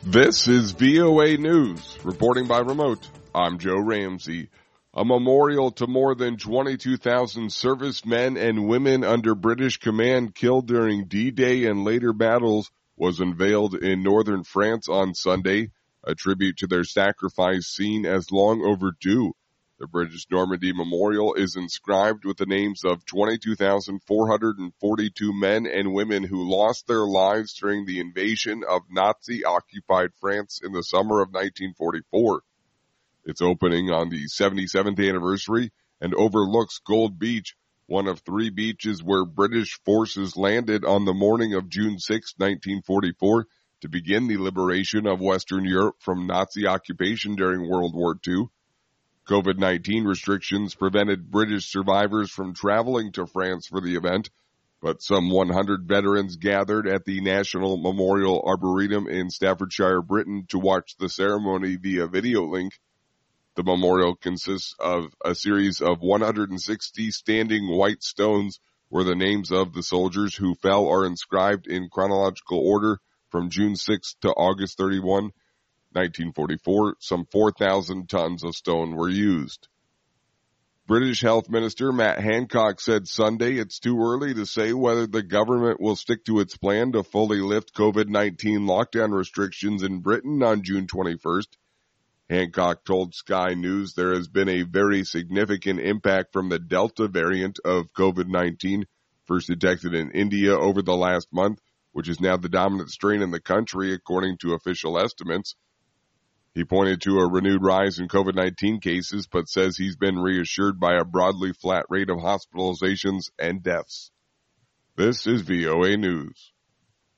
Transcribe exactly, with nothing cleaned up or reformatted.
This is V O A News. Reporting by remote, I'm Joe Ramsey. A memorial to more than twenty-two thousand servicemen and women under British command killed during D-Day and later battles was unveiled in northern France on Sunday, a tribute to their sacrifice seen as long overdue. The British Normandy Memorial is inscribed with the names of twenty-two thousand four hundred forty-two men and women who lost their lives during the invasion of Nazi-occupied France in the summer of nineteen forty-four. Its opening on the seventy-seventh anniversary and overlooks Gold Beach, one of three beaches where British forces landed on the morning of June sixth, nineteen forty-four, to begin the liberation of Western Europe from Nazi occupation during World War Two. COVID nineteen restrictions prevented British survivors from traveling to France for the event, but some one hundred veterans gathered at the National Memorial Arboretum in Staffordshire, Britain to watch the ceremony via video link. The memorial consists of a series of one hundred sixty standing white stones where the names of the soldiers who fell are inscribed in chronological order from June sixth to August thirty-first, nineteen forty-four. Some four thousand tons of stone were used. British Health Minister Matt Hancock said Sunday it's too early to say whether the government will stick to its plan to fully lift COVID nineteen lockdown restrictions in Britain on June twenty-first. Hancock told Sky News there has been a very significant impact from the Delta variant of COVID nineteen, first detected in India over the last month, which is now the dominant strain in the country according to official estimates. He pointed to a renewed rise in COVID nineteen cases, but says he's been reassured by a broadly flat rate of hospitalizations and deaths. This is V O A News.